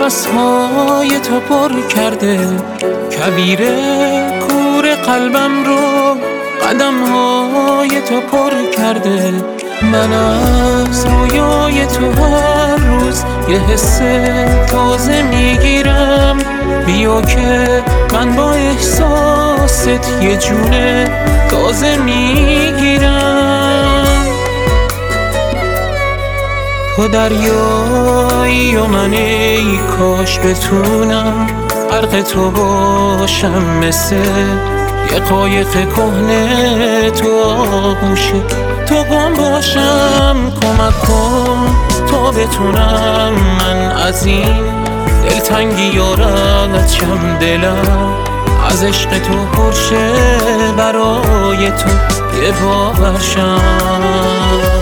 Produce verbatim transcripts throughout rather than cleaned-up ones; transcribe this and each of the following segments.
نفسهای تو پر کرده، کویر کور قلبم رو قدمهای تو پر کرده. من از رویای تو هر روز یه حس تازه میگیرم، بیا که من با احساست یه جون تازه میگیرم. تو دریایی و من ای کاش بتونم غرق تو باشم، مثل یه قایق کهنه تو آغوش تو گم باشم. کمک کن تا بتونم من از این دلتنگی ها رد شم، دلم از عشق تو پرشه، برای تو یه باور شم.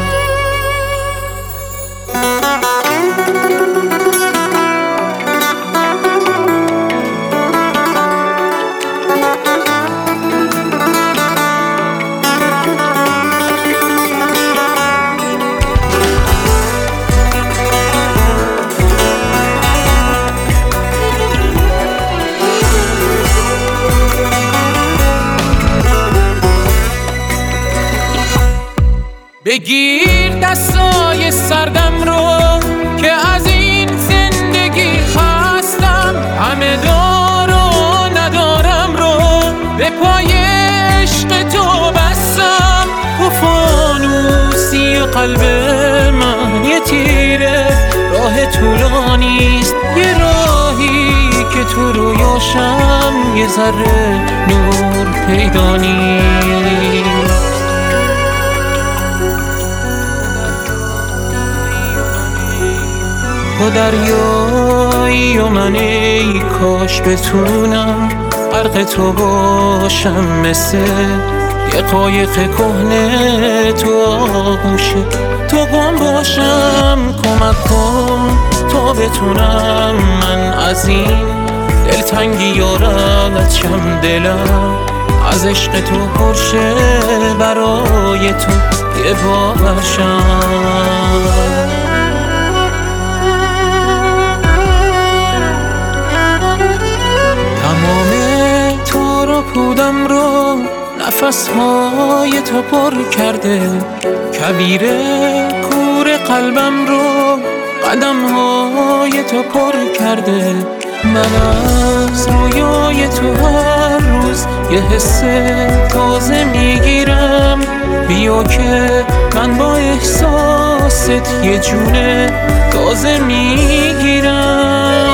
بگیر دستای سردم رو که از این زندگی خستم، همه دار و ندارم رو به پای عشق تو بستم. تو فانوسی قلب من یه تیره راه طولانیست، یه راهی که تو رویاشم یه ذره نور پیدا نیست. تو دریایی و من ای کاش بتونم غرق تو باشم، مثل یه قایق کهنه تو آغوش تو گم باشم. کمک کن تا بتونم من از این دلتنگی ها رد شم، دلم از عشق تو پرشه، برای تو یه باور شم. پودم رو نفسهای تو پر کرده، کویر کور قلبم رو قدمهای تو پر کرده. من از رویای تو هر روز یه حس تازه میگیرم، بیا که من با احساست یه جون تازه میگیرم.